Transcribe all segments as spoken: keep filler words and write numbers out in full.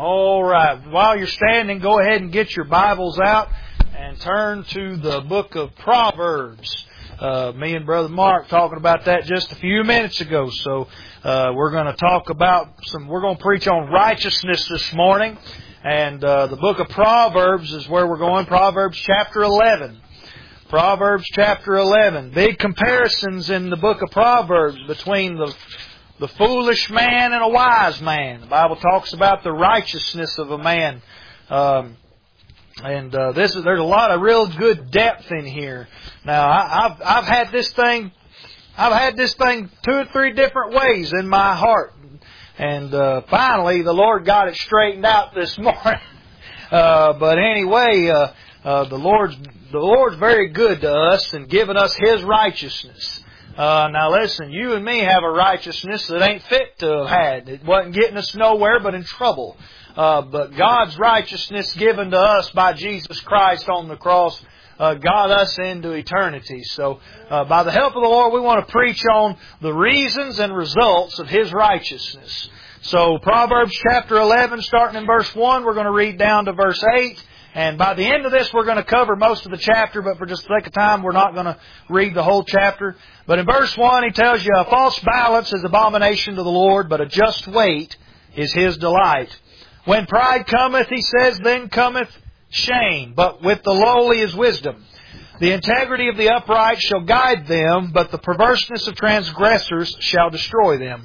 All right. While you're standing, go ahead and get your Bibles out and turn to the book of Proverbs. Uh, me and Brother Mark talking about that just a few minutes ago. So uh, we're going to talk about some. We're going to preach on righteousness this morning, and uh, the book of Proverbs is where we're going. Proverbs chapter eleven. Proverbs chapter eleven. Big comparisons in the book of Proverbs between the the foolish man and a wise man. The Bible talks about the righteousness of a man. Um, and uh, this is there's a lot of real good depth in here. Now, I, I've I've had this thing, I've had this thing two or three different ways in my heart, and uh, finally the Lord got it straightened out this morning. uh, but anyway, uh, uh, the Lord's the Lord's very good to us and giving us His righteousness. Uh, now listen, you and me have a righteousness that ain't fit to have had. It wasn't getting us nowhere but in trouble. Uh, but God's righteousness given to us by Jesus Christ on the cross uh, got us into eternity. So uh, by the help of the Lord, we want to preach on the reasons and results of His righteousness. So Proverbs chapter eleven, starting in verse one, we're going to read down to verse eight. And by the end of this, we're going to cover most of the chapter, but for just the sake of time, we're not going to read the whole chapter. But in verse one, he tells you, a false balance is abomination to the Lord, but a just weight is His delight. When pride cometh, he says, then cometh shame, but with the lowly is wisdom. The integrity of the upright shall guide them, but the perverseness of transgressors shall destroy them.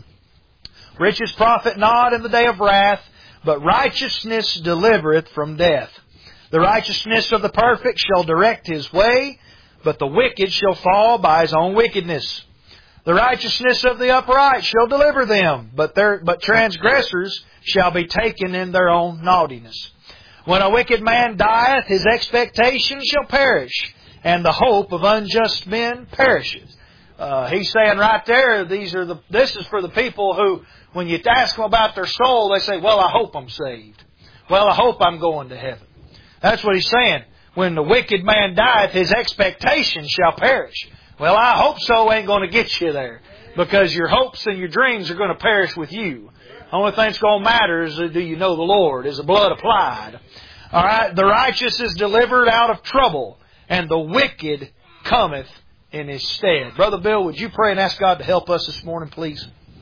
Riches profit not in the day of wrath, but righteousness delivereth from death. The righteousness of the perfect shall direct his way, but the wicked shall fall by his own wickedness. The righteousness of the upright shall deliver them, but their but transgressors shall be taken in their own naughtiness. When a wicked man dieth, his expectation shall perish, and the hope of unjust men perishes. Uh, he's saying right there, these are the this is for the people who, when you ask them about their soul, they say, well, I hope I'm saved. Well, I hope I'm going to heaven. That's what he's saying. When the wicked man dieth, his expectation shall perish. Well, I hope so ain't going to get you there, because your hopes and your dreams are going to perish with you. The only thing that's going to matter is, do you know the Lord? Is the blood applied? All right. The righteous is delivered out of trouble, and the wicked cometh in his stead. Brother Bill, would you pray and ask God to help us this morning, please?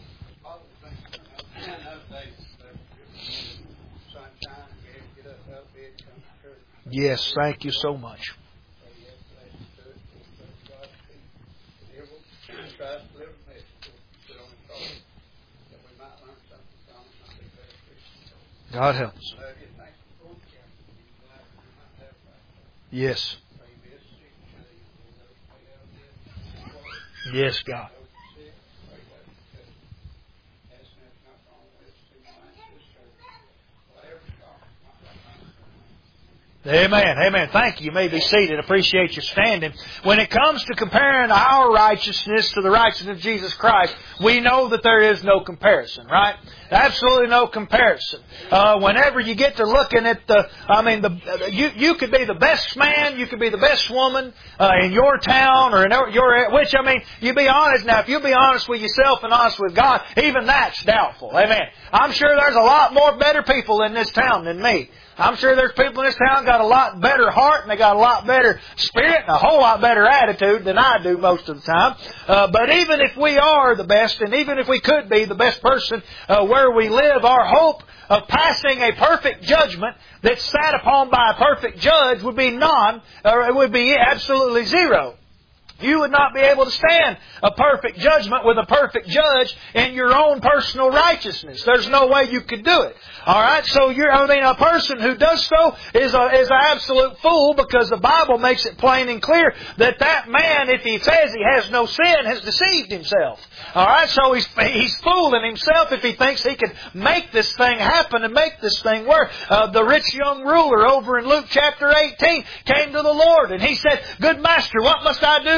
Yes, thank you so much. God help us. Yes. Yes, God. Amen. Amen. Thank you. You may be seated. Appreciate your standing. When it comes to comparing our righteousness to the righteousness of Jesus Christ, we know that there is no comparison, right? Absolutely no comparison. Uh, whenever you get to looking at the, I mean, the you you could be the best man, you could be the best woman uh, in your town or in your, which I mean, you be honest now. If you be honest with yourself and honest with God, even that's doubtful. Amen. I'm sure there's a lot more better people in this town than me. I'm sure there's people in this town got a lot better heart and they got a lot better spirit and a whole lot better attitude than I do most of the time. Uh, but even if we are the best, and even if we could be the best person uh, where we live, our hope of passing a perfect judgment that's sat upon by a perfect judge would be non, or it would be absolutely zero. You would not be able to stand a perfect judgment with a perfect judge in your own personal righteousness. There's no way you could do it. All right, so you're, I mean, a person who does so is a is an absolute fool, because the Bible makes it plain and clear that that man, if he says he has no sin, has deceived himself. All right, so he's he's fooling himself if he thinks he can make this thing happen and make this thing work. Uh, the rich young ruler over in Luke chapter eighteen came to the Lord and he said, "Good master, what must I do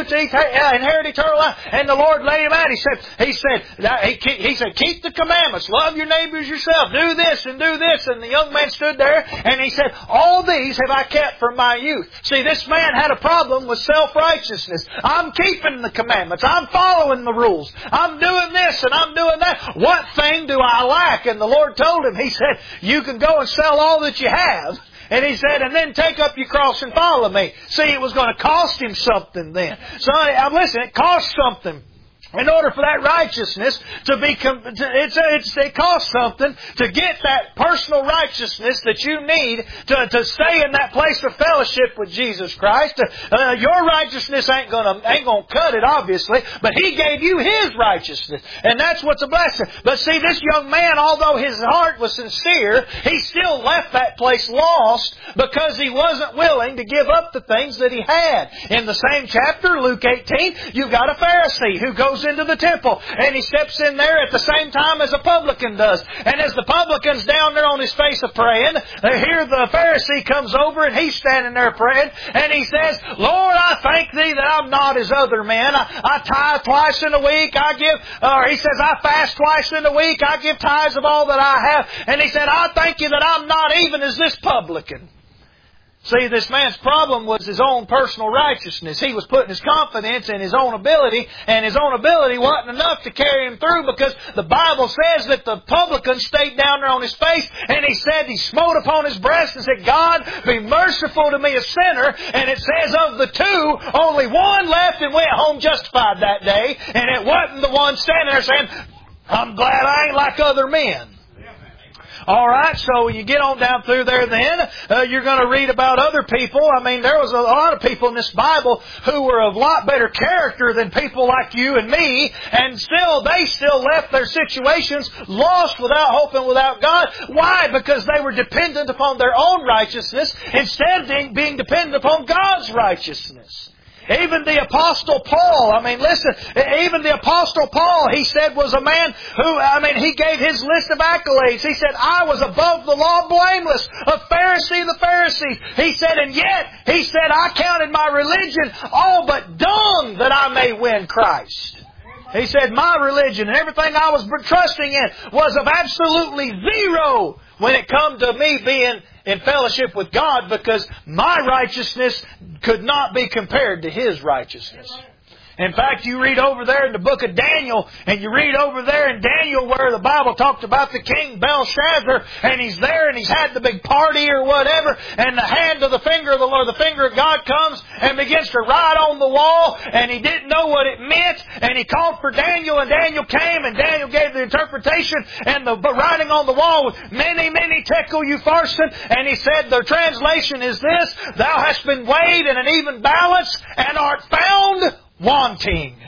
to inherit eternal life. And the Lord laid him out. He said, He said, He, he said, keep the commandments. Love your neighbors yourself. Do this and do this. And the young man stood there and he said, all these have I kept from my youth. See, this man had a problem with self-righteousness. I'm keeping the commandments. I'm following the rules. I'm doing this and I'm doing that. What thing do I lack? And the Lord told him, He said, you can go and sell all that you have. And He said, and then take up your cross and follow me. See, it was going to cost him something then. So, listen, it cost something. In order for that righteousness to be, it's, it's, it costs something to get that personal righteousness that you need to, to stay in that place of fellowship with Jesus Christ. Uh, your righteousness ain't gonna, ain't gonna cut it, obviously, but He gave you His righteousness. And that's what's a blessing. But see, this young man, although his heart was sincere, he still left that place lost because he wasn't willing to give up the things that he had. In the same chapter, Luke eighteen, you've got a Pharisee who goes into the temple and he steps in there at the same time as a publican does. And as the publican's down there on his face of praying, here the Pharisee comes over and he's standing there praying and he says, Lord, I thank Thee that I'm not as other men. I, I tithe twice in a week. I give, or he says, I fast twice in a week. I give tithes of all that I have. And he said, I thank You that I'm not even as this publican. See, this man's problem was his own personal righteousness. He was putting his confidence in his own ability, and his own ability wasn't enough to carry him through because the Bible says that the publican stayed down there on his face, and he said, he smote upon his breast and said, God, be merciful to me, a sinner. And it says of the two, only one left and went home justified that day, and it wasn't the one standing there saying, I'm glad I ain't like other men. All right, so you get on down through there then, uh, you're going to read about other people. I mean, there was a lot of people in this Bible who were of a lot better character than people like you and me, and still, they still left their situations lost without hope and without God. Why? Because they were dependent upon their own righteousness instead of being dependent upon God's righteousness. Even the Apostle Paul, I mean, listen, even the Apostle Paul, he said, was a man who, I mean, he gave his list of accolades. He said, I was above the law blameless, a Pharisee of the Pharisees. He said, and yet, he said, I counted my religion all but dung that I may win Christ. He said, my religion and everything I was trusting in was of absolutely zero when it come to me being in fellowship with God, because my righteousness could not be compared to His righteousness. In fact, you read over there in the book of Daniel, and you read over there in Daniel where the Bible talked about the king Belshazzar, and he's there and he's had the big party or whatever, and the hand of the finger of the Lord, the finger of God comes and begins to write on the wall, and he didn't know what it meant, and he called for Daniel, and Daniel came, and Daniel gave the interpretation, and the writing on the wall was many, many tekel upharsin, and he said, the translation is this, thou hast been weighed in an even balance, and art found wanting.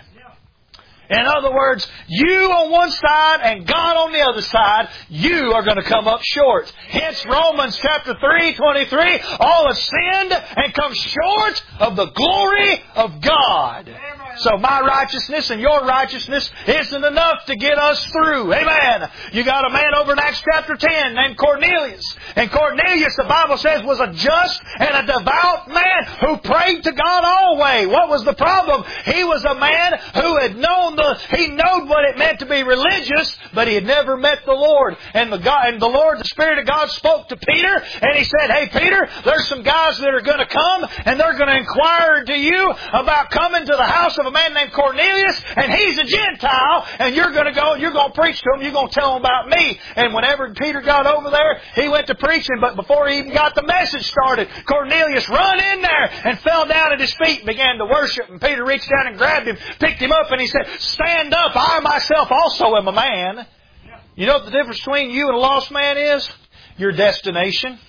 In other words, you on one side and God on the other side, you are going to come up short. Hence Romans chapter three, twenty-three, all have sinned and come short of the glory of God. So my righteousness and your righteousness isn't enough to get us through. Amen. You got a man over in Acts chapter ten named Cornelius. And Cornelius, the Bible says, was a just and a devout man who prayed to God always. What was the problem? He was a man who had known the, he knowed what it meant to be religious, but he had never met the Lord. And the God, and the Lord, the Spirit of God spoke to Peter, and He said, hey Peter, there's some guys that are going to come, and they're going to inquire to you about coming to the house of a man named Cornelius, and he's a Gentile, and you're going to go, you're going to preach to him, you're going to tell him about me. And whenever Peter got over there, he went to preaching, but before he even got the message started, Cornelius run in there and fell down at his feet and began to worship, and Peter reached down and grabbed him, picked him up, and he said, stand up, I myself also am a man. You know what the difference between you and a lost man is? Your destination.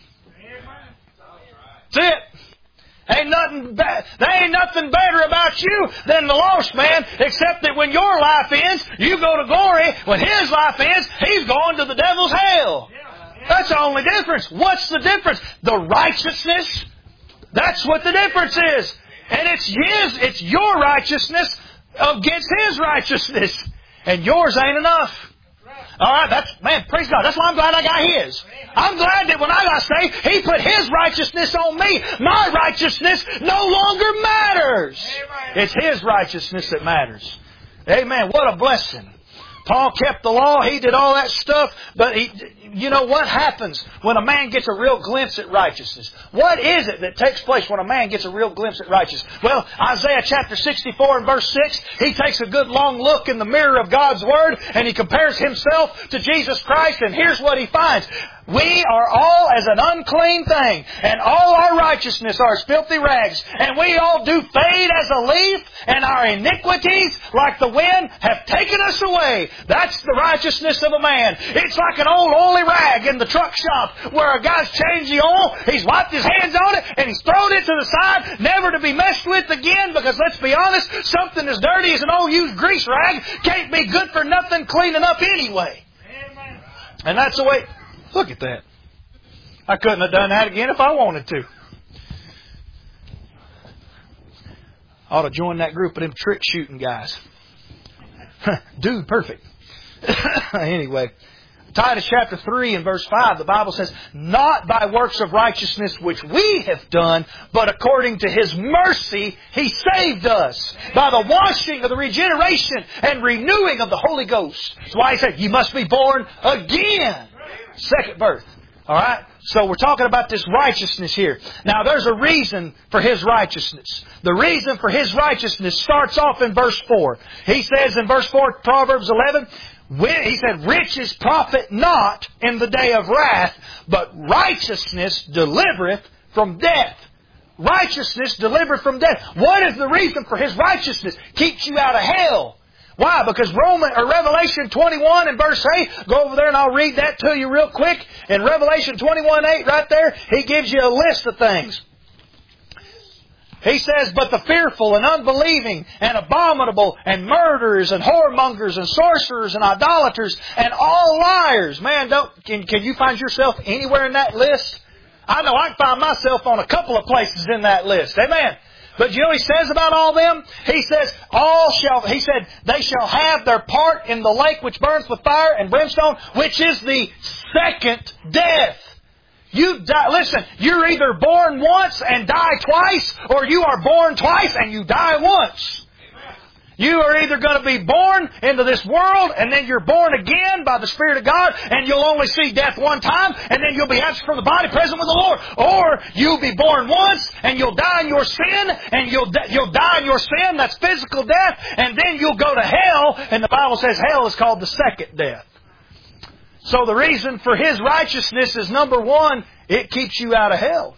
That's it. Ain't nothing ba- there ain't nothing better about you than the lost man, except that when your life ends, you go to glory. When his life ends, he's going to the devil's hell. That's the only difference. What's the difference? The righteousness. That's what the difference is. And it's his, it's your righteousness against his righteousness. And yours ain't enough. All right, that's, man, praise God. That's why I'm glad I got His. I'm glad that when I got saved, He put His righteousness on me. My righteousness no longer matters. It's His righteousness that matters. Amen. What a blessing. Paul kept the law. He did all that stuff. But he, you know what happens when a man gets a real glimpse at righteousness? What is it that takes place when a man gets a real glimpse at righteousness? Well, Isaiah chapter sixty-four and verse six, he takes a good long look in the mirror of God's Word and he compares himself to Jesus Christ, and here's what he finds. We are all as an unclean thing, and all our righteousness are as filthy rags, and we all do fade as a leaf, and our iniquities, like the wind, have taken us away. That's the righteousness of a man. It's like an old oily rag in the truck shop where a guy's changed the oil, he's wiped his hands on it, and he's thrown it to the side, never to be messed with again, because let's be honest, something as dirty as an old used grease rag can't be good for nothing cleaning up anyway. And that's the way... Look at that. I couldn't have done that again if I wanted to. I ought to join that group of them trick shooting guys. Dude, perfect. Anyway, Titus chapter three and verse five, the Bible says, not by works of righteousness which we have done, but according to His mercy He saved us by the washing of the regeneration and renewing of the Holy Ghost. That's why He said, you must be born again. Second birth. All right? So we're talking about this righteousness here. Now there's a reason for His righteousness. The reason for His righteousness starts off in verse four. He says in verse four, Proverbs eleven, He said, riches profit not in the day of wrath, but righteousness delivereth from death. Righteousness delivereth from death. What is the reason for His righteousness? Keeps you out of hell. Why? Because Roman or Revelation twenty-one and verse eight, go over there and I'll read that to you real quick. In Revelation twenty-one eight right there, he gives you a list of things. He says, but the fearful and unbelieving and abominable and murderers and whoremongers and sorcerers and idolaters and all liars. Man, don't can, can you find yourself anywhere in that list? I know I can find myself on a couple of places in that list. Amen. But you know what He says about all them? He says, all shall, He said, they shall have their part in the lake which burns with fire and brimstone, which is the second death. You die, listen, you're either born once and die twice, or you are born twice and you die once. You are either going to be born into this world and then you're born again by the Spirit of God and you'll only see death one time and then you'll be absent from the body, present with the Lord. Or you'll be born once and you'll die in your sin and you'll, you'll die in your sin, that's physical death, and then you'll go to hell, and the Bible says hell is called the second death. So the reason for His righteousness is, number one, it keeps you out of hell.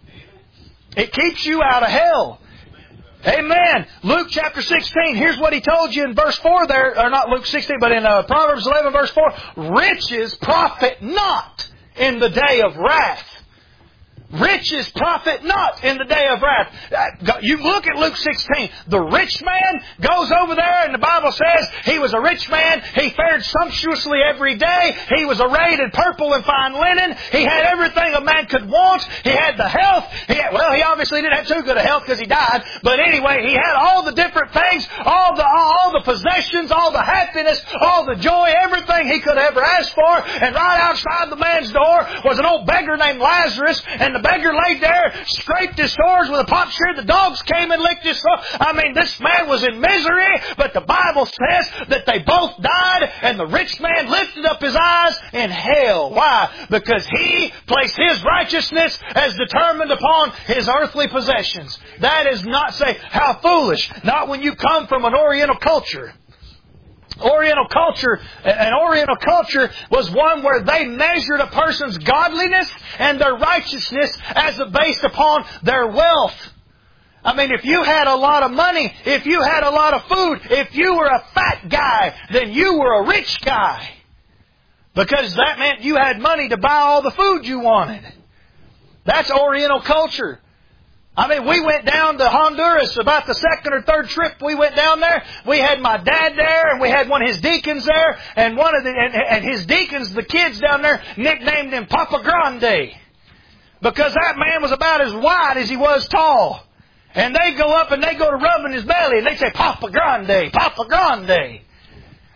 It keeps you out of hell. Amen. Luke chapter sixteen, here's what He told you in verse four there, or not Luke sixteen, but in uh, Proverbs eleven verse four. Riches profit not in the day of wrath. Riches profit not in the day of wrath. You look at Luke sixteen. The rich man goes over there and the Bible says he was a rich man. He fared sumptuously every day. He was arrayed in purple and fine linen. He had everything a man could want. He had the health. He had, well, he obviously didn't have too good a health because he died. But anyway, he had all the different things, all the all the possessions, all the happiness, all the joy, everything he could ever ask for. And right outside the man's door was an old beggar named Lazarus, and the beggar laid there, scraped his sores with a potsherd. The dogs came and licked his sores. I mean, this man was in misery, but the Bible says that they both died, and the rich man lifted up his eyes in hell. Why? Because he placed his righteousness as determined upon his earthly possessions. That is not, say, how foolish. Not when you come from an Oriental culture. Oriental culture, an Oriental culture was one where they measured a person's godliness and their righteousness as based upon their wealth. I mean, if you had a lot of money, if you had a lot of food, if you were a fat guy, then you were a rich guy. Because that meant you had money to buy all the food you wanted. That's Oriental culture. I mean, we went down to Honduras about the second or third trip we went down there. We had my dad there, and we had one of his deacons there, and one of the and, and his deacons, the kids down there, nicknamed him Papa Grande, because that man was about as wide as he was tall. And they go up and they go to rubbing his belly, and they say, Papa Grande, Papa Grande.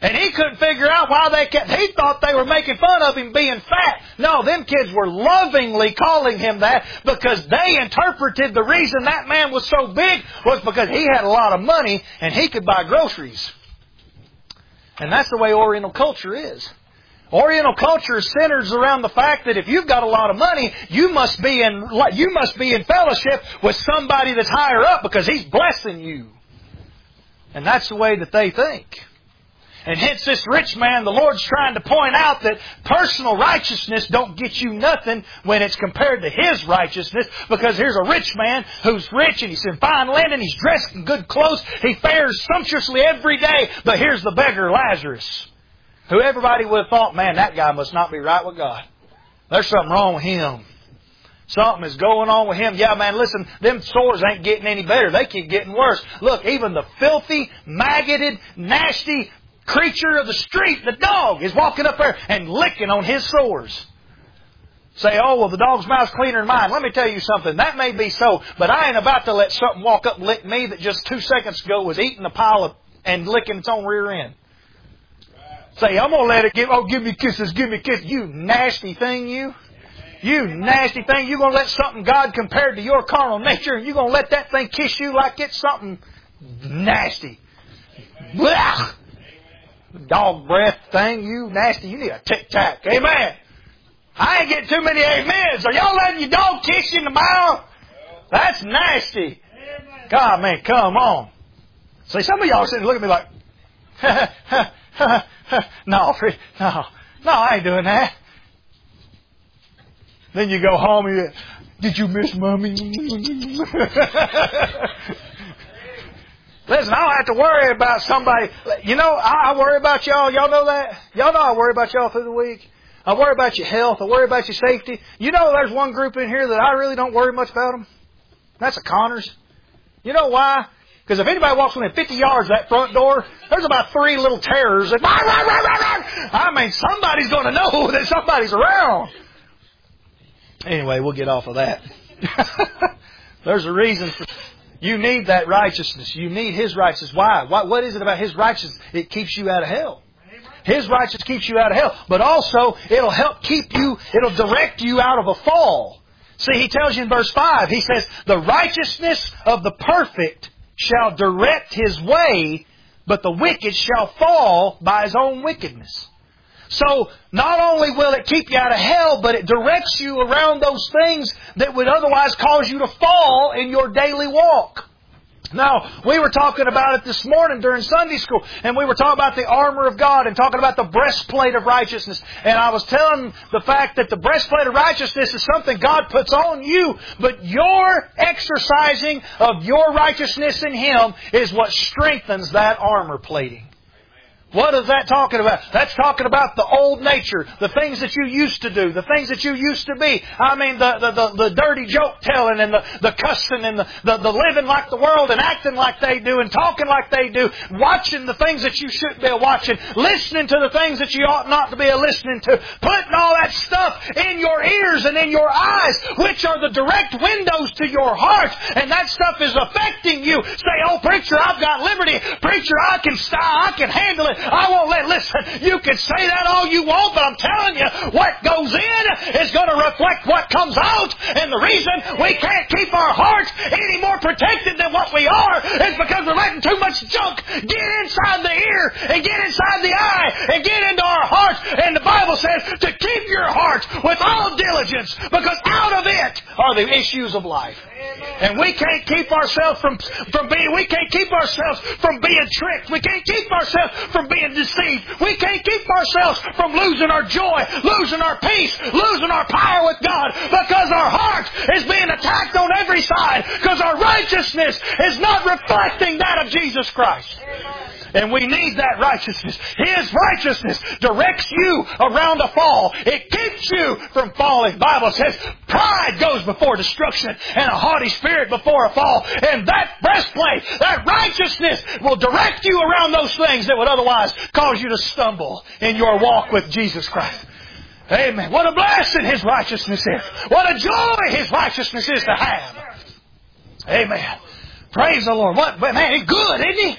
And he couldn't figure out why they kept, he thought they were making fun of him being fat. No, them kids were lovingly calling him that because they interpreted the reason that man was so big was because he had a lot of money and he could buy groceries. And that's the way Oriental culture is. Oriental culture centers around the fact that if you've got a lot of money, you must be in, you must be in fellowship with somebody that's higher up because he's blessing you. And that's the way that they think. And hence this rich man, the Lord's trying to point out that personal righteousness don't get you nothing when it's compared to His righteousness. Because here's a rich man who's rich and he's in fine linen, he's dressed in good clothes, he fares sumptuously every day. But here's the beggar, Lazarus, who everybody would have thought, man, that guy must not be right with God. There's something wrong with him. Something is going on with him. Yeah, man, listen, them sores ain't getting any better. They keep getting worse. Look, even the filthy, maggoted, nasty creature of the street, the dog, is walking up there and licking on his sores. Say, oh, well, the dog's mouth's cleaner than mine. Let me tell you something. That may be so, but I ain't about to let something walk up and lick me that just two seconds ago was eating a pile of, and licking its own rear end. Say, I'm going to let it give, oh, give me kisses, give me kisses. You nasty thing, you. You nasty thing. You're going to let something God compared to your carnal nature, and you're going to let that thing kiss you like it's something nasty. Blah! Dog breath thing, you nasty. You need a tic-tac. Amen. I ain't getting too many amens. Are y'all letting your dog kiss you in the mouth? That's nasty. God, man, come on. See, some of y'all sitting looking at me like, ha, ha, ha, ha. No, no, no, I ain't doing that. Then you go home and you, did you miss Mommy? Listen, I don't have to worry about somebody. You know, I, I worry about y'all. Y'all know that? Y'all know I worry about y'all through the week. I worry about your health. I worry about your safety. You know there's one group in here that I really don't worry much about them. That's the Connors. You know why? Because if anybody walks within fifty yards of that front door, there's about three little terrors that, I mean, somebody's going to know that somebody's around. Anyway, we'll get off of that. There's a reason for... You need that righteousness. You need His righteousness. Why? Why? What is it about His righteousness? It keeps you out of hell. His righteousness keeps you out of hell. But also, it'll help keep you, it'll direct you out of a fall. See, He tells you in verse five, He says, the righteousness of the perfect shall direct his way, but the wicked shall fall by his own wickedness. So, not only will it keep you out of hell, but it directs you around those things that would otherwise cause you to fall in your daily walk. Now, we were talking about it this morning during Sunday school, and we were talking about the armor of God and talking about the breastplate of righteousness. And I was telling the fact that the breastplate of righteousness is something God puts on you, but your exercising of your righteousness in Him is what strengthens that armor plating. What is that talking about? That's talking about the old nature, the things that you used to do, the things that you used to be. I mean, the the, the, the dirty joke telling and the, the cussing and the, the, the living like the world and acting like they do and talking like they do, watching the things that you shouldn't be watching, listening to the things that you ought not to be listening to, putting all that stuff in your ears and in your eyes, which are the direct windows to your heart, and that stuff is affecting you. Say, oh, preacher, I've got liberty. Preacher, I can style, I can handle it. I won't let, listen, you can say that all you want, but I'm telling you, what goes in is going to reflect what comes out. And the reason we can't keep our heart any more protected than what we are is because we're letting too much junk get inside the ear and get inside the eye and get into our heart. And the Bible says to keep your heart with all diligence, because out of it are the issues of life. And we can't keep ourselves from, from being, we can't keep ourselves from being tricked. We can't keep ourselves from being deceived. We can't keep ourselves from losing our joy, losing our peace, losing our power with God, because our heart is being attacked on every side, because our righteousness is not reflecting that of Jesus Christ. And we need that righteousness. His righteousness directs you around a fall. It keeps you from falling. The Bible says pride goes before destruction and a haughty spirit before a fall. And that breastplate, that righteousness will direct you around those things that would otherwise cause you to stumble in your walk with Jesus Christ. Amen. What a blessing His righteousness is. What a joy His righteousness is to have. Amen. Praise the Lord. What, man, He's good, isn't He?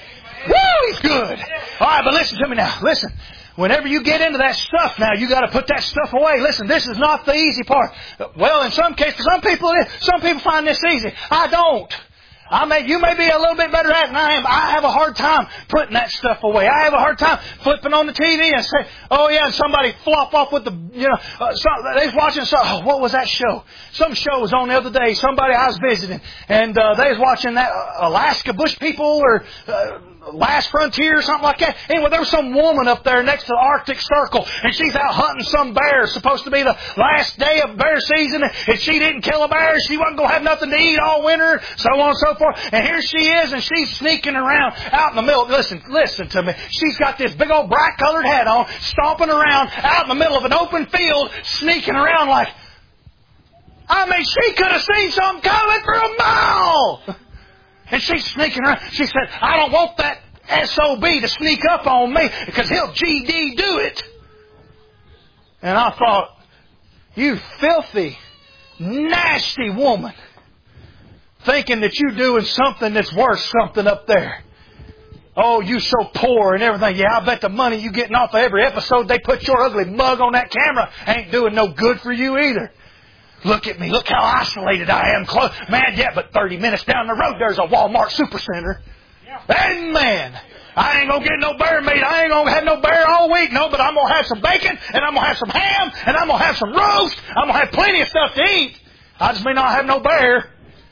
Woo, He's good. All right, but listen to me now. Listen. Whenever you get into that stuff now, you got to put that stuff away. Listen, this is not the easy part. Well, in some cases, some people, some people find this easy. I don't. I may, you may be a little bit better at it than I am. I have a hard time putting that stuff away. I have a hard time flipping on the T V and say, oh yeah, and somebody flop off with the, you know, uh, some, they was watching some, oh, what was that show? Some show was on the other day. Somebody I was visiting, and uh, they was watching that uh, Alaska Bush People or uh, Last Frontier or something like that. Anyway, there was some woman up there next to the Arctic Circle, and she's out hunting some bear. It's supposed to be the last day of bear season, and she didn't kill a bear, she wasn't going to have nothing to eat all winter, so on and so forth. And here she is, and she's sneaking around out in the middle. Listen, listen to me. She's got this big old bright-colored hat on, stomping around out in the middle of an open field, sneaking around like, I mean, she could have seen something coming for a mile. And she's sneaking around. She said, I don't want that S O B to sneak up on me because he'll G D do it. And I thought, you filthy, nasty woman, thinking that you're doing something that's worth something up there. Oh, you so poor and everything. Yeah, I bet the money you getting off of every episode they put your ugly mug on that camera ain't doing no good for you either. Look at me. Look how isolated I am. Close. Man, yeah, but thirty minutes down the road, there's a Walmart Supercenter. And man, I ain't going to get no bear meat. I ain't going to have no bear all week. No, but I'm going to have some bacon, and I'm going to have some ham, and I'm going to have some roast. I'm going to have plenty of stuff to eat. I just may not have no bear.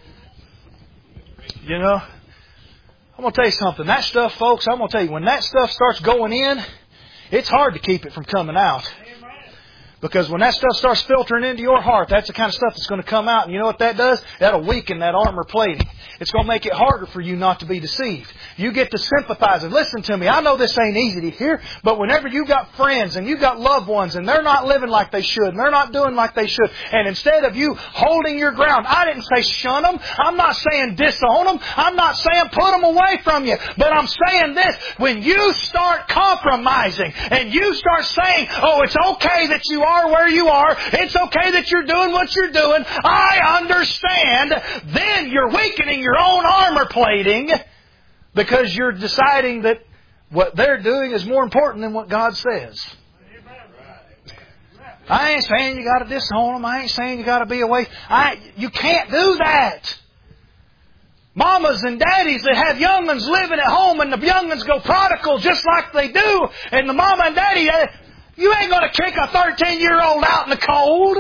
You know, I'm going to tell you something. That stuff, folks, I'm going to tell you, when that stuff starts going in, it's hard to keep it from coming out. Because when that stuff starts filtering into your heart, that's the kind of stuff that's going to come out. And you know what that does? That'll weaken that armor plating. It's going to make it harder for you not to be deceived. You get to sympathize. And listen to me, I know this ain't easy to hear, but whenever you got friends and you got loved ones and they're not living like they should and they're not doing like they should, and instead of you holding your ground, I didn't say shun them. I'm not saying disown them. I'm not saying put them away from you. But I'm saying this, when you start compromising and you start saying, oh, it's okay that you are where you are, it's okay that you're doing what you're doing, I understand, then you're weakening your own armor plating because you're deciding that what they're doing is more important than what God says. I ain't saying you got to disown them. I ain't saying you got to be away. I, you can't do that. Mamas and daddies that have young'uns living at home and the young'uns go prodigal just like they do, and the mama and daddy, you ain't going to kick a thirteen-year-old out in the cold.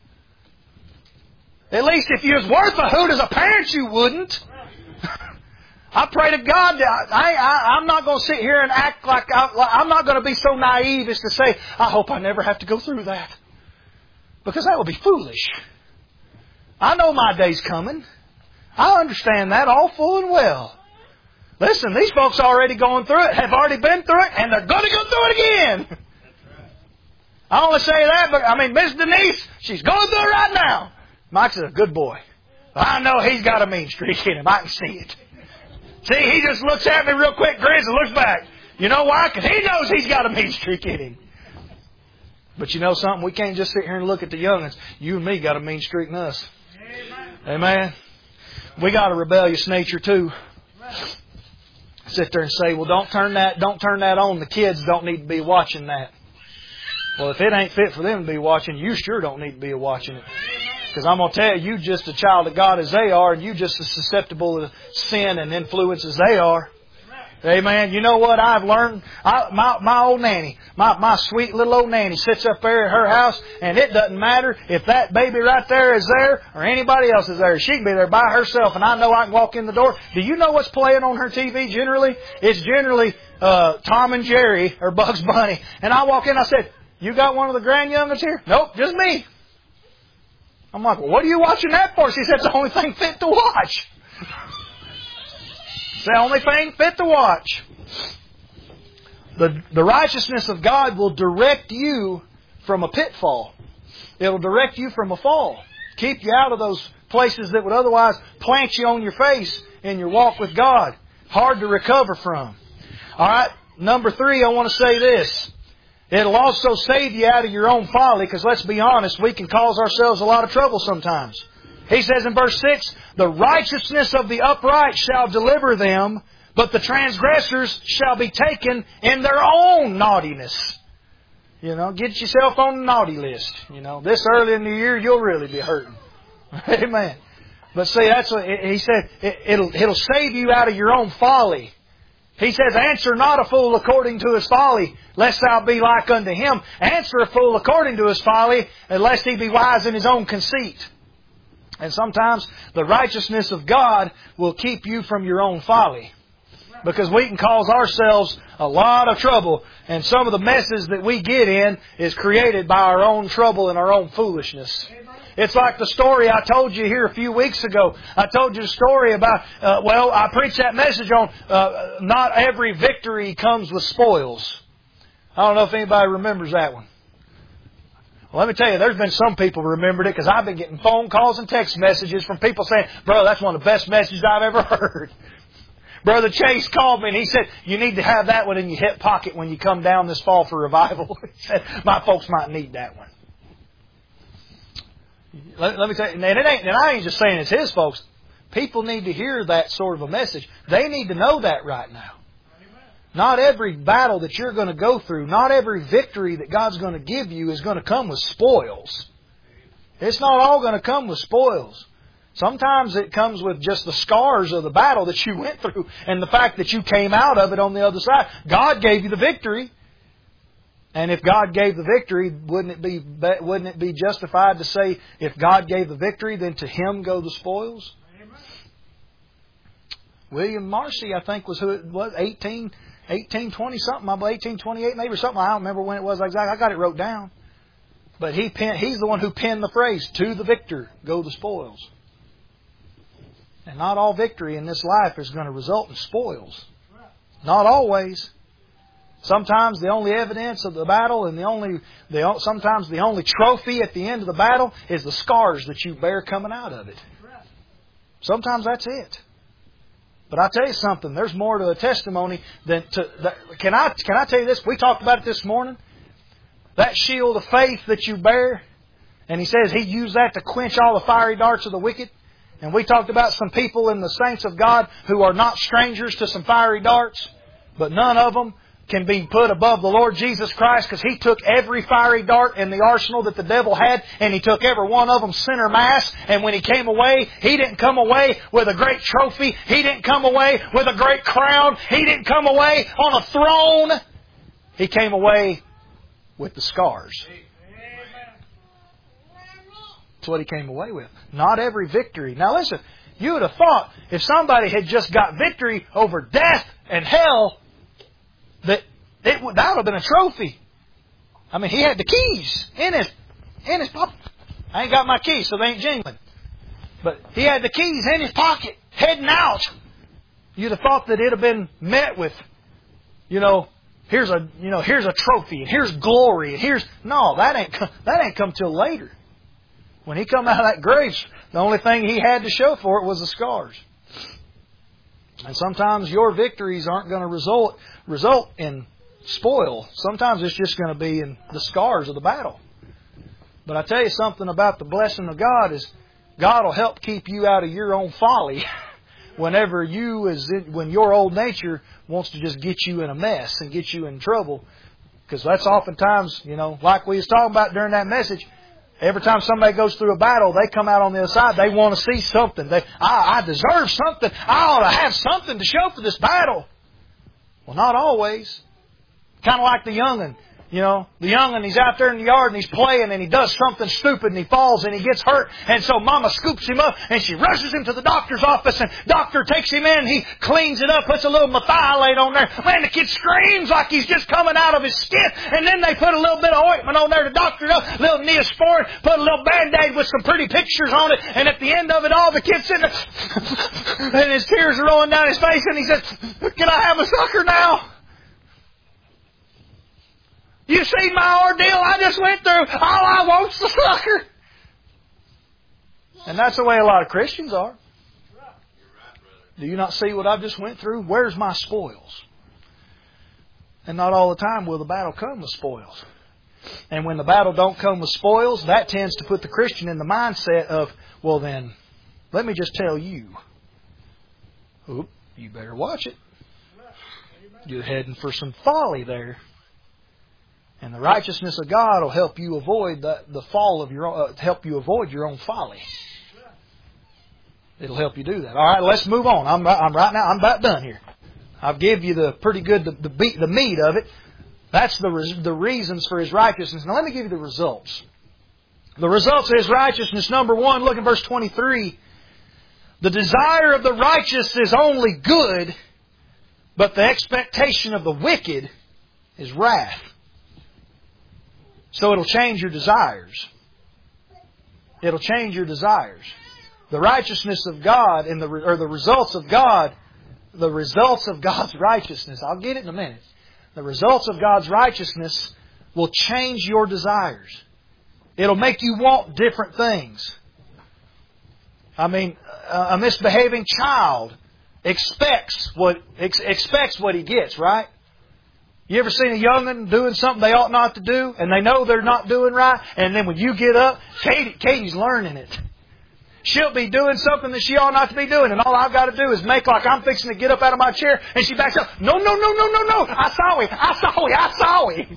At least if you was worth a hoot as a parent, you wouldn't. I pray to God that I, I, I'm not going to sit here and act like I, I'm not going to be so naive as to say, I hope I never have to go through that. Because that would be foolish. I know my day's coming. I understand that all full and well. Listen, these folks are already going through it, have already been through it, and they're going to go through it again. I only say that, but I mean, Miss Denise, she's going through it right now. Mike's a good boy. I know he's got a mean streak in him. I can see it. See, he just looks at me real quick, grins, and looks back. You know why? Because he knows he's got a mean streak in him. But you know something? We can't just sit here and look at the young'uns. You and me got a mean streak in us. Amen. Amen. We got a rebellious nature too. Sit there and say, well, don't turn that, don't turn that on. The kids don't need to be watching that. Well, if it ain't fit for them to be watching, you sure don't need to be watching it. Because I'm going to tell you, you just a child of God as they are, and you just as susceptible to sin and influence as they are. Amen. You know what I've learned? I, my, my old nanny, my, my sweet little old nanny sits up there at her house, and it doesn't matter if that baby right there is there or anybody else is there. She can be there by herself, and I know I can walk in the door. Do you know what's playing on her T V generally? It's generally uh, Tom and Jerry or Bugs Bunny. And I walk in, I said, you got one of the grand young'uns here? Nope, just me. I'm like, well, what are you watching that for? She said, it's the only thing fit to watch. It's the only thing fit to watch. The, the righteousness of God will direct you from a pitfall. It will direct you from a fall. Keep you out of those places that would otherwise plant you on your face in your walk with God. Hard to recover from. All right, number three, I want to say this. It'll also save you out of your own folly, because let's be honest, we can cause ourselves a lot of trouble sometimes. He says in verse six, the righteousness of the upright shall deliver them, but the transgressors shall be taken in their own naughtiness. You know, get yourself on the naughty list. You know, this early in the year, you'll really be hurting. Amen. But see, that's what he said. It, it'll it'll save you out of your own folly. He says, "Answer not a fool according to his folly, lest thou be like unto him. Answer a fool according to his folly, lest he be wise in his own conceit." And sometimes the righteousness of God will keep you from your own folly. Because we can cause ourselves a lot of trouble. And some of the messes that we get in is created by our own trouble and our own foolishness. It's like the story I told you here a few weeks ago. I told you a story about, uh, well, I preached that message on uh, not every victory comes with spoils. I don't know if anybody remembers that one. Well, let me tell you, there's been some people who remembered it because I've been getting phone calls and text messages from people saying, "Bro, that's one of the best messages I've ever heard." Brother Chase called me and he said, "You need to have that one in your hip pocket when you come down this fall for revival." He said, "My folks might need that one." Let, let me tell you, and it ain't, and I ain't just saying it's his folks. People need to hear that sort of a message. They need to know that right now. Not every battle that you're going to go through, not every victory that God's going to give you is going to come with spoils. It's not all going to come with spoils. Sometimes it comes with just the scars of the battle that you went through and the fact that you came out of it on the other side. God gave you the victory. And if God gave the victory, wouldn't it be wouldn't it be justified to say, if God gave the victory, then to Him go the spoils? Amen. William Marcy, I think, was who it was, eighteen, eighteen twenty something, I believe, eighteen twenty-eight maybe or something. I don't remember when it was exactly. I got it wrote down. But he penned, he's the one who penned the phrase, "To the victor go the spoils." And not all victory in this life is going to result in spoils. Not always. Sometimes the only evidence of the battle and the only, the, sometimes the only trophy at the end of the battle is the scars that you bear coming out of it. Sometimes that's it. But I tell you something, there's more to a testimony than to. That, can I can I tell you this? We talked about it this morning. That shield of faith that you bear, and he says He used that to quench all the fiery darts of the wicked. And we talked about some people in the saints of God who are not strangers to some fiery darts, but none of them can be put above the Lord Jesus Christ, because He took every fiery dart in the arsenal that the devil had, and He took every one of them center mass. And when He came away, He didn't come away with a great trophy. He didn't come away with a great crown. He didn't come away on a throne. He came away with the scars. That's what He came away with. Not every victory. Now listen, you would have thought if somebody had just got victory over death and hell, that it would, that would have been a trophy. I mean, he had the keys in his in his pocket. I ain't got my keys, so they ain't jingling. But he had the keys in his pocket, heading out. You'd have thought that it'd have been met with, you know, here's a you know here's a trophy, and here's glory, and here's no, that ain't that ain't come till later. When he come out of that grave, the only thing he had to show for it was the scars. And sometimes your victories aren't going to result result in spoil. Sometimes it's just going to be in the scars of the battle. But I tell you something about the blessing of God is God will help keep you out of your own folly whenever you is in, when your old nature wants to just get you in a mess and get you in trouble. Because that's oftentimes, you know, like we was talking about during that message. Every time somebody goes through a battle, they come out on the other side. They want to see something. They, I, I deserve something. I ought to have something to show for this battle. Well, not always. Kind of like the young'un. You know, the young'un, he's out there in the yard and he's playing and he does something stupid and he falls and he gets hurt. And so Mama scoops him up and she rushes him to the doctor's office, and doctor takes him in. He cleans it up, puts a little methylate on there. Man, the kid screams like he's just coming out of his skin. And then they put a little bit of ointment on there to doctor it up, a little Neosporin, put a little Band-Aid with some pretty pictures on it. And at the end of it all, the kid's sitting there and his tears are rolling down his face and he says, "Can I have a sucker now? You see my ordeal I just went through. All I want's the sucker." And that's the way a lot of Christians are. Do you not see what I've just went through? Where's my spoils? And not all the time will the battle come with spoils. And when the battle don't come with spoils, that tends to put the Christian in the mindset of, well then, let me just tell you. Oop, you better watch it. You're heading for some folly there. And the righteousness of God will help you avoid the, the fall of your own, uh, help you avoid your own folly. It'll help you do that. All right, let's move on. I'm, I'm right now. I'm about done here. I've give you the pretty good the the, the meat of it. That's the the reasons for His righteousness. Now let me give you the results. The results of His righteousness. Number one, look at verse twenty-three. The desire of the righteous is only good, but the expectation of the wicked is wrath. So it'll change your desires. It'll change your desires. The righteousness of God and the or the results of God, the results of God's righteousness. I'll get it in a minute. The results of God's righteousness will change your desires. It'll make you want different things. I mean, a misbehaving child expects what ex- expects what he gets, right? You ever seen a young'un doing something they ought not to do, and they know they're not doing right, and then when you get up, Katie, Katie's learning it. She'll be doing something that she ought not to be doing, and all I've got to do is make like I'm fixing to get up out of my chair, and she backs up. No, no, no, no, no, no! I saw him! I saw him! I saw him!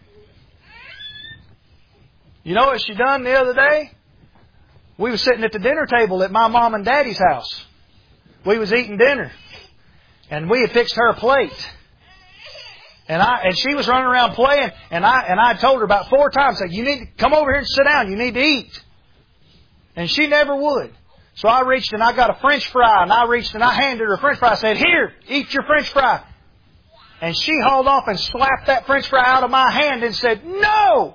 You know what she done the other day? We was sitting at the dinner table at my mom and daddy's house. We was eating dinner, and we had fixed her a plate. And I and she was running around playing, and I and I told her about four times, "You need to come over here and sit down. You need to eat." And she never would. So I reached and I got a French fry, and I reached and I handed her a French fry. I said, "Here, eat your French fry." And she hauled off and slapped that French fry out of my hand and said, "No!"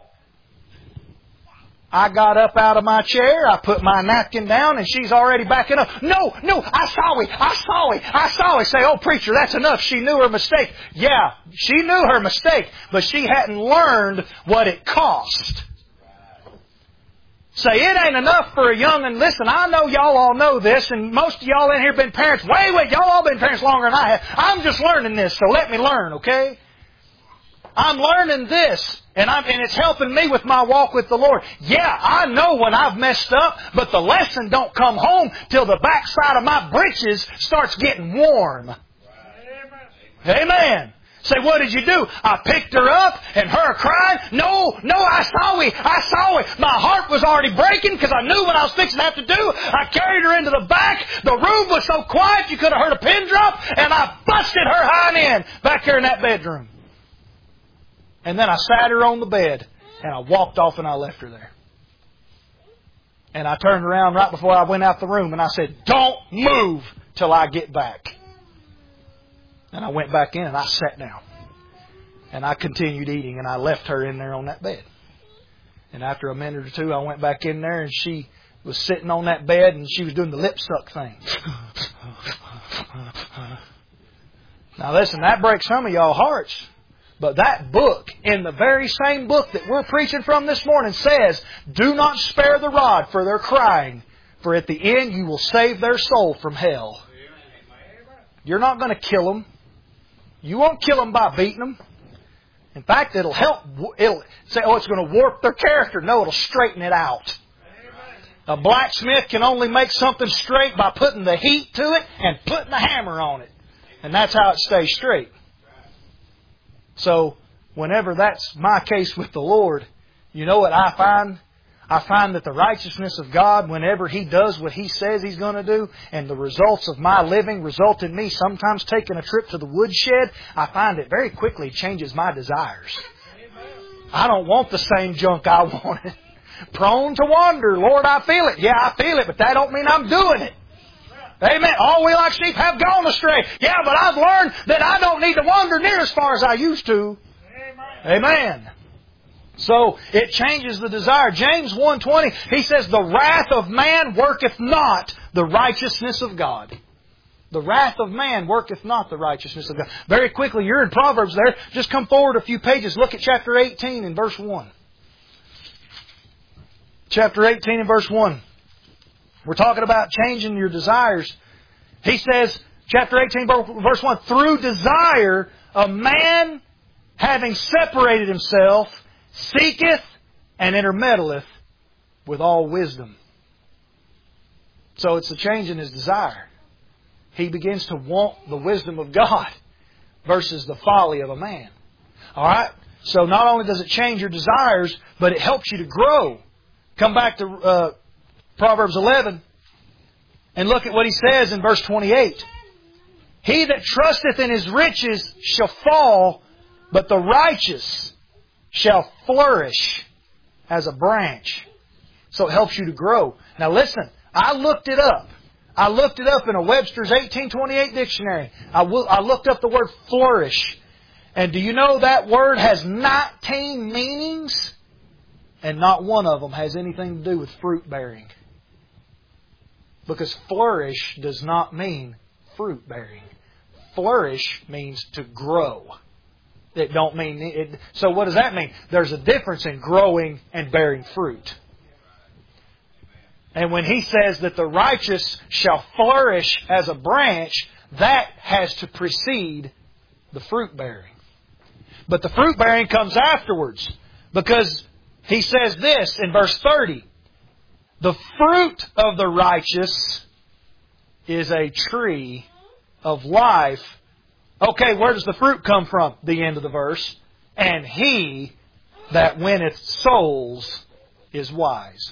I got up out of my chair, I put my napkin down, and she's already backing up. "No, no, I saw it, I saw it, I saw it." Say, "Oh, preacher, that's enough." She knew her mistake. Yeah, she knew her mistake, but she hadn't learned what it cost. Say, it ain't enough for a young'un. Listen, I know y'all all know this, and most of y'all in here been parents. Wait, wait, y'all all been parents longer than I have. I'm just learning this, so let me learn, okay? I'm learning this, and I'm and it's helping me with my walk with the Lord. Yeah, I know when I've messed up, but the lesson don't come home till the backside of my britches starts getting warm. Amen. Amen. Say, "What did you do?" "I picked her up and her crying." "No, no, I saw it. I saw it. My heart was already breaking because I knew what I was fixing to have to do. I carried her into the back. The room was so quiet you could have heard a pin drop, and I busted her hind end back there in that bedroom. And then I sat her on the bed, and I walked off and I left her there. And I turned around right before I went out the room, and I said, "Don't move till I get back." And I went back in and I sat down. And I continued eating, and I left her in there on that bed. And after a minute or two, I went back in there, and she was sitting on that bed, and she was doing the lip suck thing. Now listen, that breaks some of y'all hearts. But that book, in the very same book that we're preaching from this morning, says, "Do not spare the rod for their crying, for at the end you will save their soul from hell." You're not going to kill them. You won't kill them by beating them. In fact, it'll help. It'll say, "Oh, it's going to warp their character." No, it'll straighten it out. A blacksmith can only make something straight by putting the heat to it and putting the hammer on it. And that's how it stays straight. So, whenever that's my case with the Lord, you know what I find? I find that the righteousness of God, whenever He does what He says He's going to do, and the results of my living result in me sometimes taking a trip to the woodshed, I find it very quickly changes my desires. I don't want the same junk I wanted. Prone to wander. Lord, I feel it. Yeah, I feel it, but that don't mean I'm doing it. Amen. All we like sheep have gone astray. Yeah, but I've learned that I don't need to wander near as far as I used to. Amen. Amen. So, it changes the desire. James one twenty, he says, "The wrath of man worketh not the righteousness of God." The wrath of man worketh not the righteousness of God. Very quickly, you're in Proverbs there. Just come forward a few pages. Look at chapter eighteen and verse one. Chapter eighteen and verse one. We're talking about changing your desires. He says, chapter eighteen, verse one, "Through desire, a man, having separated himself, seeketh and intermeddleth with all wisdom." So it's a change in his desire. He begins to want the wisdom of God. versus the folly of a man. All right? So not only does it change your desires, but it helps you to grow. Come back to uh, Proverbs eleven and look at what he says in verse twenty-eight. He that trusteth in his riches shall fall, but the righteous shall flourish as a branch. So it helps you to grow. Now listen, I looked it up. I looked it up in a Webster's eighteen twenty-eight dictionary. I, w- I looked up the word flourish. And do you know that word has nineteen meanings? And not one of them has anything to do with fruit bearing. Because flourish does not mean fruit bearing. Flourish means to grow. It don't mean it. So what does that mean? There's a difference in growing and bearing fruit. And when he says that the righteous shall flourish as a branch, that has to precede the fruit bearing. But the fruit bearing comes afterwards. Because he says this in verse thirty. The fruit of the righteous is a tree of life. Okay, where does the fruit come from? The end of the verse. And he that winneth souls is wise.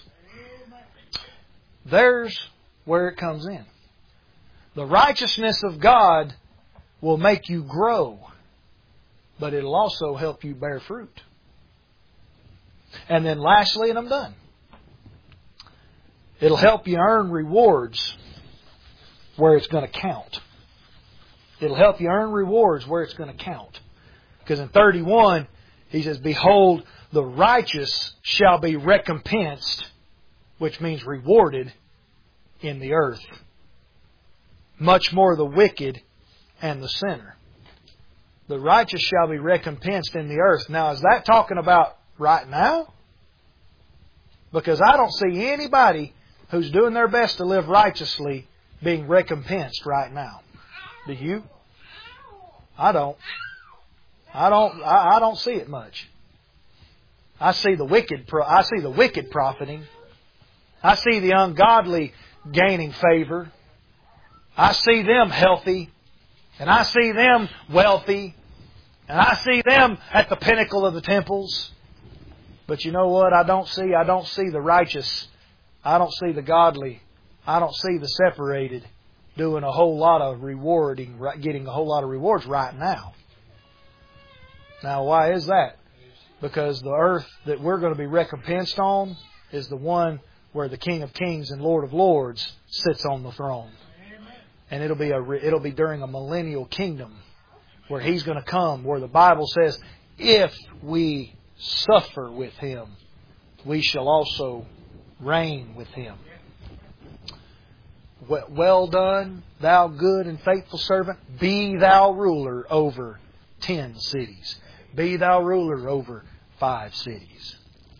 There's where it comes in. The righteousness of God will make you grow, but it'll also help you bear fruit. And then lastly, and I'm done, it'll help you earn rewards where it's going to count. It'll help you earn rewards where it's going to count. Because in thirty-one, he says, behold, the righteous shall be recompensed, which means rewarded, in the earth. Much more the wicked and the sinner. The righteous shall be recompensed in the earth. Now, is that talking about right now? Because I don't see anybody who's doing their best to live righteously being recompensed right now. Do you? I don't. I don't. I, I don't see it much. I see the wicked. I see the wicked profiting. I see the ungodly gaining favor. I see them healthy, and I see them wealthy, and I see them at the pinnacle of the temples. But you know what? I don't see. I don't see the righteous. I don't see the godly. I don't see the separated doing a whole lot of rewarding, getting a whole lot of rewards right now. Now, why is that? Because the earth that we're going to be recompensed on is the one where the King of Kings and Lord of Lords sits on the throne. And it'll be a it'll be during a millennial kingdom where He's going to come, where the Bible says, if we suffer with Him, we shall also reign with Him. Well done, thou good and faithful servant. Be thou ruler over ten cities. Be thou ruler over five cities.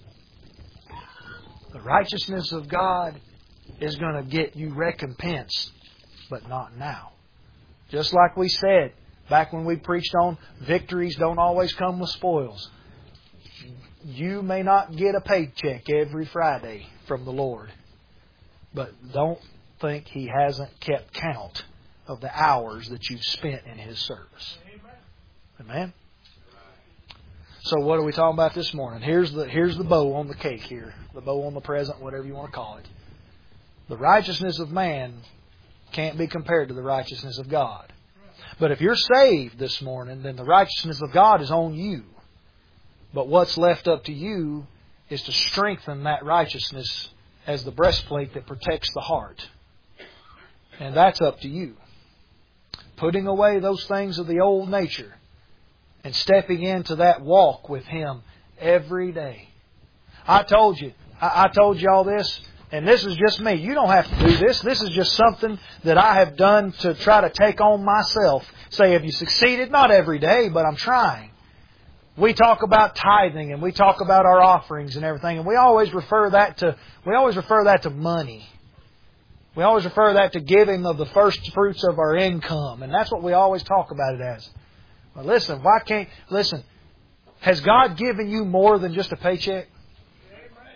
The righteousness of God is going to get you recompensed, but not now. Just like we said back when we preached on victories don't always come with spoils. You may not get a paycheck every Friday from the Lord, but don't think He hasn't kept count of the hours that you've spent in His service. Amen? So what are we talking about this morning? Here's the here's the bow on the cake here. The bow on the present, whatever you want to call it. The righteousness of man can't be compared to the righteousness of God. But if you're saved this morning, then the righteousness of God is on you. But what's left up to you is to strengthen that righteousness as the breastplate that protects the heart. And that's up to you. Putting away those things of the old nature and stepping into that walk with Him every day. I told you, I, I told you all this, and this is just me. You don't have to do this. This is just something that I have done to try to take on myself. Say, have you succeeded? Not every day, but I'm trying. We talk about tithing and we talk about our offerings and everything, and we always refer that to we always refer that to money. We always refer that to giving of the first fruits of our income, and that's what we always talk about it as. Well, listen, why can't listen? Has God given you more than just a paycheck?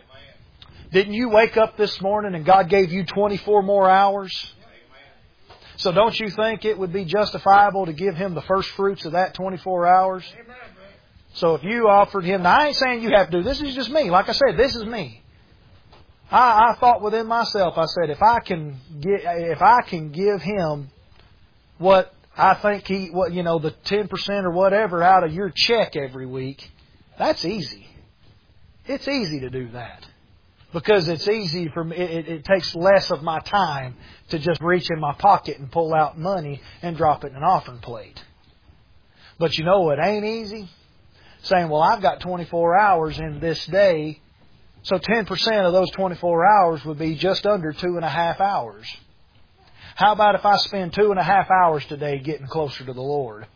Didn't you wake up this morning and God gave you twenty-four more hours? So don't you think it would be justifiable to give Him the first fruits of that twenty-four hours? So if you offered Him, now I ain't saying you have to do this. This is just me. Like I said, this is me. I, I thought within myself, I said, if I can get, if I can give Him what I think He, what you know, the ten percent or whatever out of your check every week, that's easy. It's easy to do that. Because it's easy for me, it, it takes less of my time to just reach in my pocket and pull out money and drop it in an offering plate. But you know what ain't easy? Saying, well, I've got twenty-four hours in this day, so ten percent of those twenty-four hours would be just under two and a half hours. How about if I spend two and a half hours today getting closer to the Lord?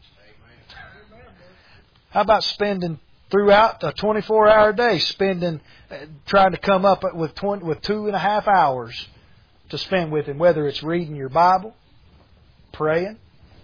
How about spending throughout a twenty-four hour day, spending, trying to come up with twenty, with two and a half hours to spend with Him, whether it's reading your Bible, praying,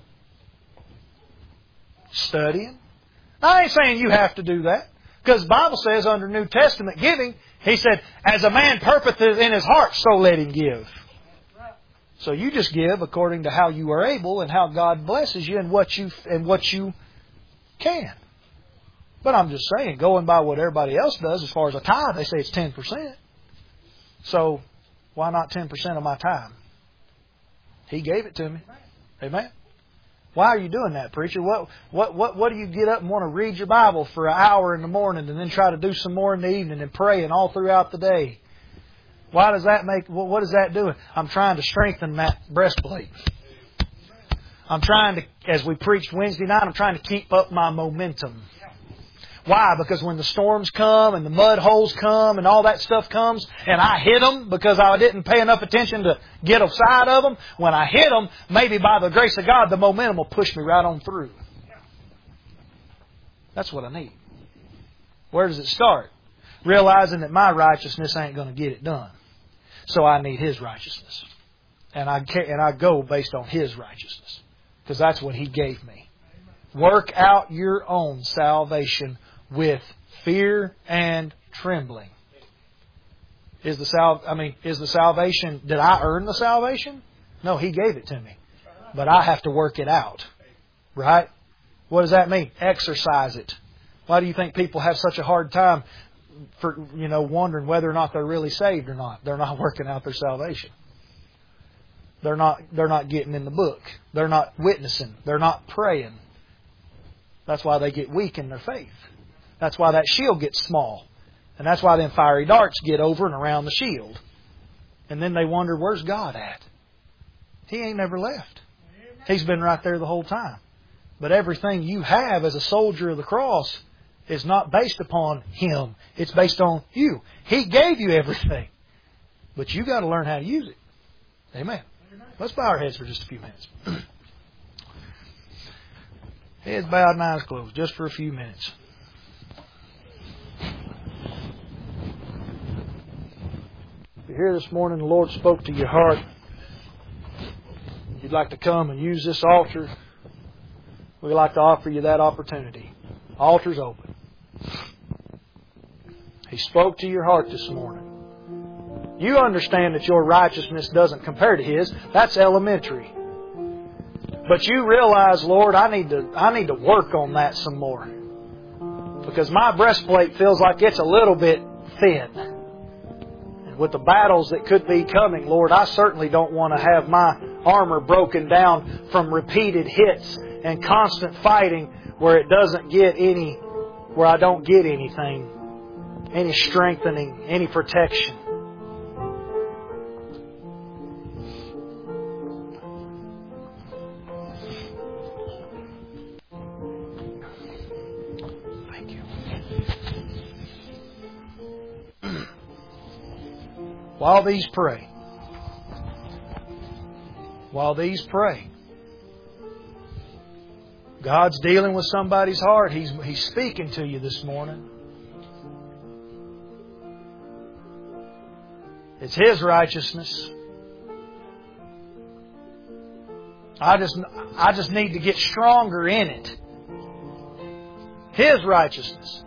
studying. I ain't saying you have to do that, because the Bible says under New Testament giving, He said, as a man purposeth in his heart, so let him give. So you just give according to how you are able and how God blesses you and what you and what you can. But I'm just saying, going by what everybody else does as far as a tithe, they say it's ten percent. So why not ten percent of my time? He gave it to me. Amen. Why are you doing that, preacher? What what what what do you get up and want to read your Bible for an hour in the morning and then try to do some more in the evening and pray and all throughout the day? Why does that make, what is that doing? I'm trying to strengthen that breastplate. I'm trying to, as we preached Wednesday night, I'm trying to keep up my momentum. Why? Because when the storms come and the mud holes come and all that stuff comes and I hit them because I didn't pay enough attention to get aside of them, when I hit them, maybe by the grace of God, the momentum will push me right on through. That's what I need. Where does it start? Realizing that my righteousness ain't going to get it done. So I need His righteousness. And I and I go based on His righteousness. Because that's what He gave me. Work out your own salvation with fear and trembling. Is the sal I mean, is the salvation, did I earn the salvation? No, He gave it to me. But I have to work it out. Right? What does that mean? Exercise it. Why do you think people have such a hard time for, you know, wondering whether or not they're really saved or not? They're not working out their salvation. They're not, they're not getting in the book. They're not witnessing. They're not praying. That's why they get weak in their faith. That's why that shield gets small. And that's why them fiery darts get over and around the shield. And then they wonder, where's God at? He ain't never left. He's been right there the whole time. But everything you have as a soldier of the cross is not based upon Him. It's based on you. He gave you everything. But you got to learn how to use it. Amen. Let's bow our heads for just a few minutes. Heads bowed and eyes closed, just for a few minutes. If you're here this morning, the Lord spoke to your heart. You'd like to come and use this altar. We'd like to offer you that opportunity. Altar's open. He spoke to your heart this morning. You understand that your righteousness doesn't compare to His. That's elementary. But you realize, Lord, I need to I need to work on that some more. Because my breastplate feels like it's a little bit thin. And with the battles that could be coming, Lord, I certainly don't want to have my armor broken down from repeated hits and constant fighting where it doesn't get any, where I don't get anything, any strengthening, any protection. Thank you. While these pray, while these pray, God's dealing with somebody's heart. He's, He's speaking to you this morning. It's His righteousness. I just, I just need to get stronger in it. His righteousness.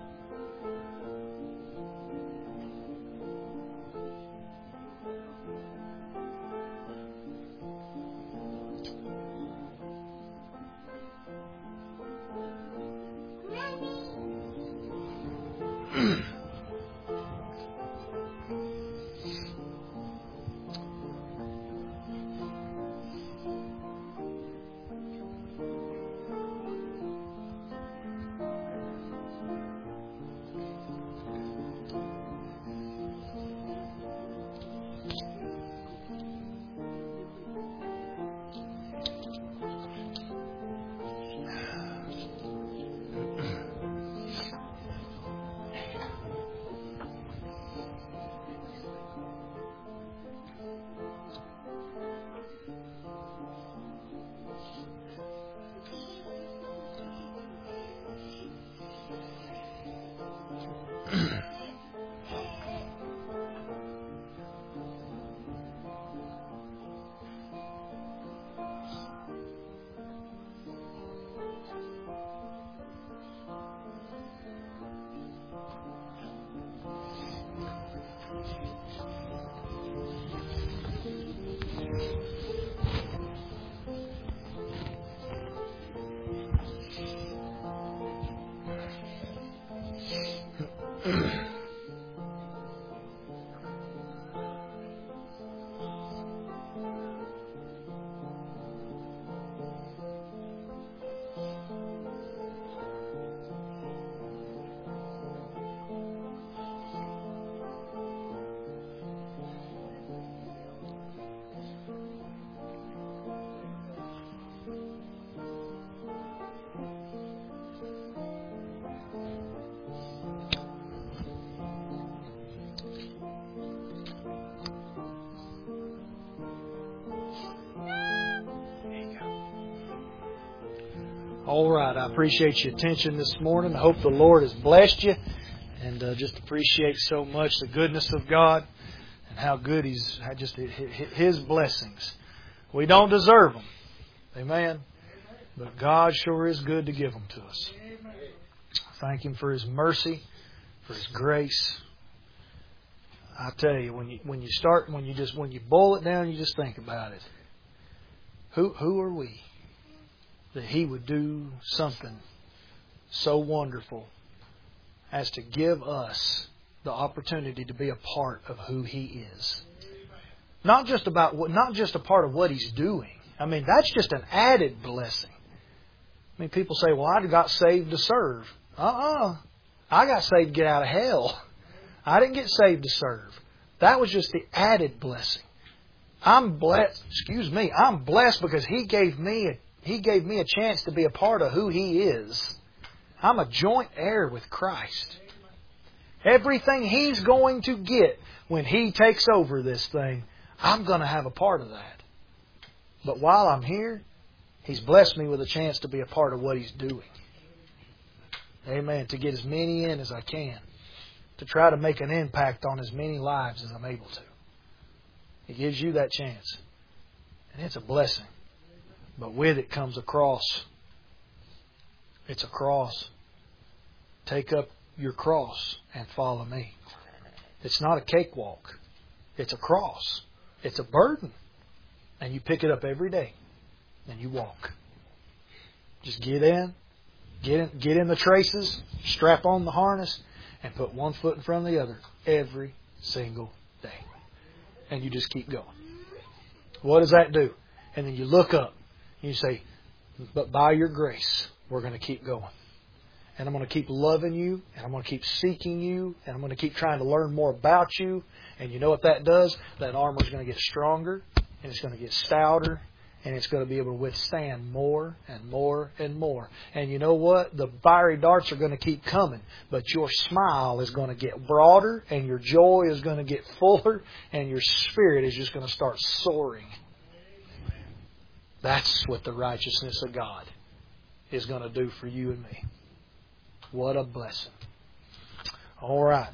All right. I appreciate your attention this morning. I hope the Lord has blessed you, and uh, just appreciate so much the goodness of God and how good He's, how just His blessings. We don't deserve them. Amen. But God sure is good to give them to us. Thank Him for His mercy, for His grace. I tell you, when you when you start, when you just when you boil it down, you just think about it. Who who are we that He would do something so wonderful as to give us the opportunity to be a part of who He is? Not just about what, not just a part of what He's doing. I mean, that's just an added blessing. I mean, people say, "Well, I got saved to serve." Uh-uh. I got saved to get out of hell. I didn't get saved to serve. That was just the added blessing. I'm blessed. Excuse me. I'm blessed because He gave me a, He gave me a chance to be a part of who He is. I'm a joint heir with Christ. Everything He's going to get when He takes over this thing, I'm going to have a part of that. But while I'm here, He's blessed me with a chance to be a part of what He's doing. Amen. To get as many in as I can. To try to make an impact on as many lives as I'm able to. He gives you that chance. And it's a blessing. But with it comes a cross. It's a cross. Take up your cross and follow me. It's not a cakewalk. It's a cross. It's a burden. And you pick it up every day. And you walk. Just get in. Get in, get in the traces. Strap on the harness. And put one foot in front of the other. Every single day. And you just keep going. What does that do? And then you look up. And you say, but by your grace, we're going to keep going. And I'm going to keep loving you. And I'm going to keep seeking you. And I'm going to keep trying to learn more about you. And you know what that does? That armor is going to get stronger. And it's going to get stouter. And it's going to be able to withstand more and more and more. And you know what? The fiery darts are going to keep coming. But your smile is going to get broader. And your joy is going to get fuller. And your spirit is just going to start soaring. That's what the righteousness of God is going to do for you and me. What a blessing. All right.